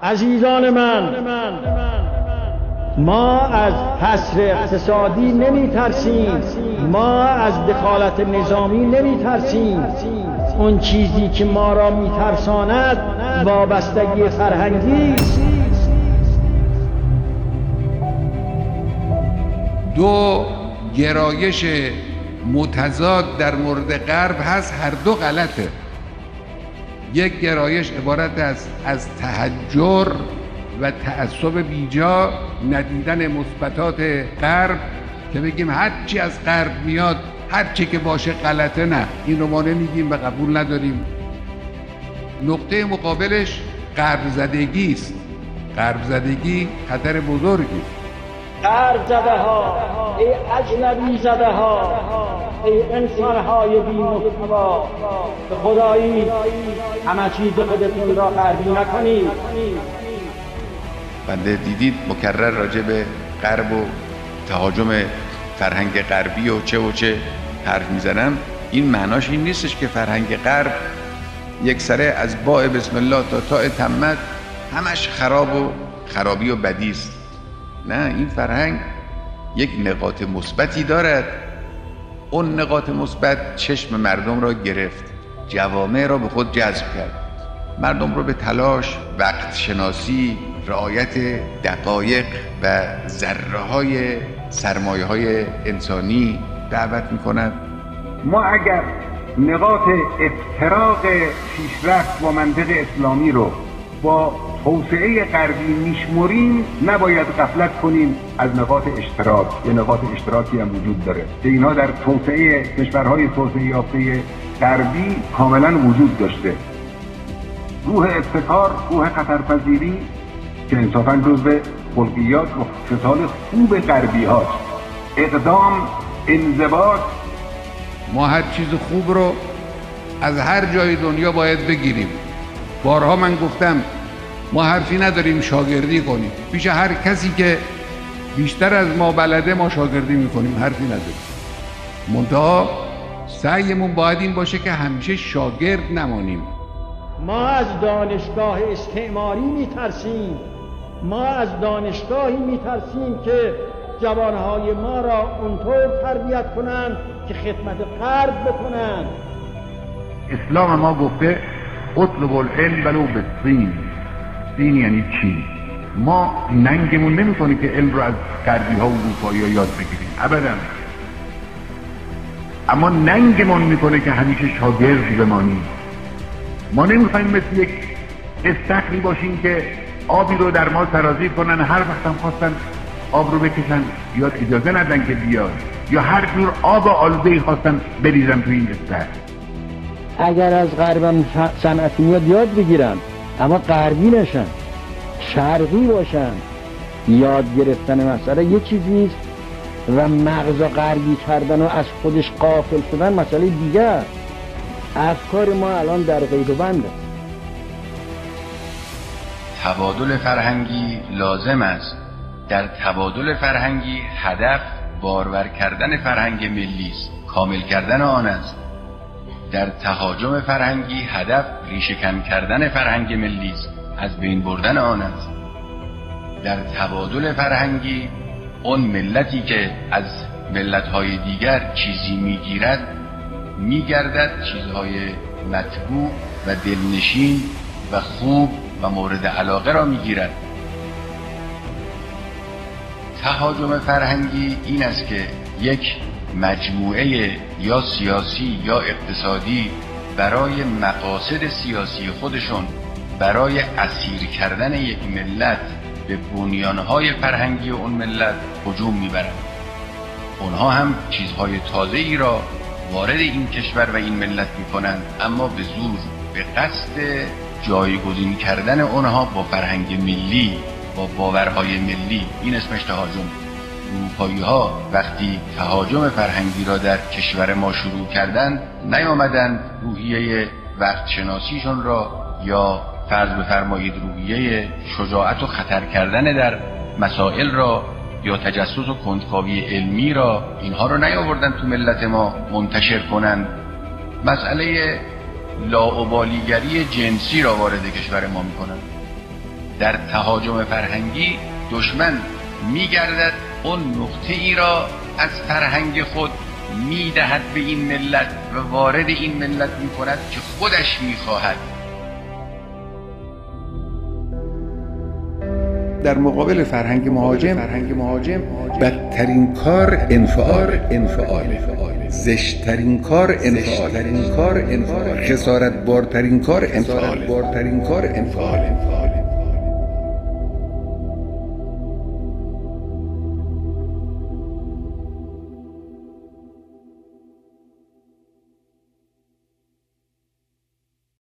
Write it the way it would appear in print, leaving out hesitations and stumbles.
عزیزان من، ما از حصر اقتصادی نمی ترسیم، ما از دخالت نظامی نمی ترسیم. اون چیزی که ما را می ترساند وابستگی فرهنگی است. دو گرایش متضاد در مورد غرب هست، هر دو غلطه. یک گرایش عبارت است از تحجر و تعصب بیجا، ندیدن مثبتات غرب که بگیم هر چی از غرب میاد هر چی که باشه غلطه. نه، این رو ما نمیگیم و قبول نداریم. نقطه مقابلش غرب زدگی است. غرب زدگی خطر بزرگی است. غرب زده ها، ای اجنبی زده ها، ای انسان های بی محتوا، به خدایی همه چیز خودتون را غربی نکنید. بنده دیدید مکرر راجع به غرب و تهاجم فرهنگ غربی و چه حرف میزنم. این معناش این نیستش که فرهنگ غرب یک سره از باء بسم الله تا تاء تمت همش خرابی و بدی است. نه، این فرهنگ یک نقاط مثبتی دارد. اون نقاط مثبت چشم مردم را گرفت، جوامع را به خود جذب کرد، مردم را به تلاش، وقت شناسی، رعایت دقایق و ذره‌های سرمایه‌های انسانی دعوت می‌کند. ما اگر نقاط افتراق پیشرفت با منطق اسلامی رو با توسعه غربی میشمریم، نباید غفلت کنیم از نقاط اشتراک. یه نقاط اشتراکی هم وجود داره که اینا در توسعه کشورهای توسعه یافته غربی کاملا وجود داشته. روح ابتکار، روح خطرپذیری که انصافا جزو خلقیات و خصال خوب غربی هاست. اقدام، انضباط. ما هر چیز خوب رو از هر جای دنیا باید بگیریم. بارها من گفتم ما حرفی نداریم شاگردی کنیم. پیش هر کسی که بیشتر از ما بلده ما شاگردی میکنیم، حرفی نداریم. منتها سعیمون باید این باشه که همیشه شاگرد نمانیم. ما از دانشگاه استعماری میترسیم. ما از دانشگاهی میترسیم که جوانهای ما را اونطور تربیت کنند که خدمت غرب بکنند. اسلام ما گفته اطلب العلم ولو بالصین. صین یعنی چین. ما ننگمون نمی‌کنه که علم رو از غربی ها و اروپایی ها یاد بگیریم، ابدا. اما ننگمون میکنه که همیشه شاگرد بمانیم. ما نمیخوایم مثل یک استخری باشیم که آبی رو در ما سرازیر کنن، هر وقت هم خواستن آب رو بکشن یا اجازه ندن که بیاد، یا هر جور آب آلوده‌ای خواستن بریزن تو این استخر. اگر از غربم صنعتی میاد یاد بگیرن، اما غربی نشن، شرقی باشن. یاد گرفتن مسئله یه چیزیست و مغز غربی کردن و از خودش غافل شدن مسئله دیگر. افکار ما الان در قید و بنده. تبادل فرهنگی لازم است. در تبادل فرهنگی هدف بارور کردن فرهنگ ملی است، کامل کردن آن است. در تهاجم فرهنگی هدف ریشه‌کن کردن فرهنگ ملی است، از بین بردن آن است. در تبادل فرهنگی اون ملتی که از ملت‌های دیگر چیزی میگیرد میگردد چیزهای مطبوع و دلنشین و خوب و مورد علاقه را میگیرد. تهاجم فرهنگی این است که یک مجموعه یا سیاسی یا اقتصادی برای مقاصد سیاسی خودشون، برای اسیر کردن یک ملت به بنیانهای فرهنگی اون ملت هجوم میبرند. اونها هم چیزهای تازه‌ای را وارد این کشور و این ملت میکنند، اما به زور، به قصد جایگزین کردن اونها با فرهنگ ملی، با باورهای ملی. این اسمش تهاجم. اروپایی ها وقتی تهاجم فرهنگی را در کشور ما شروع کردند، نیامدند روحیه وقت شناسیشون را یا فرض بفرمایید روحیه شجاعت و خطر کردن در مسائل را یا تجسس و کنجکاوی علمی را، اینها رو نیاوردن تو ملت ما منتشر کنند. مسئله لاابالیگری جنسی را وارد کشور ما میکنند. در تهاجم فرهنگی دشمن میگردد اون نقطه ای را از فرهنگ خود میدهد به این ملت و وارد این ملت میکند که خودش میخواهد. در مقابل فرهنگ مهاجم بدترین کار انفعال، زشتترین کار انفعال، خسارت بارترین کار انفعال.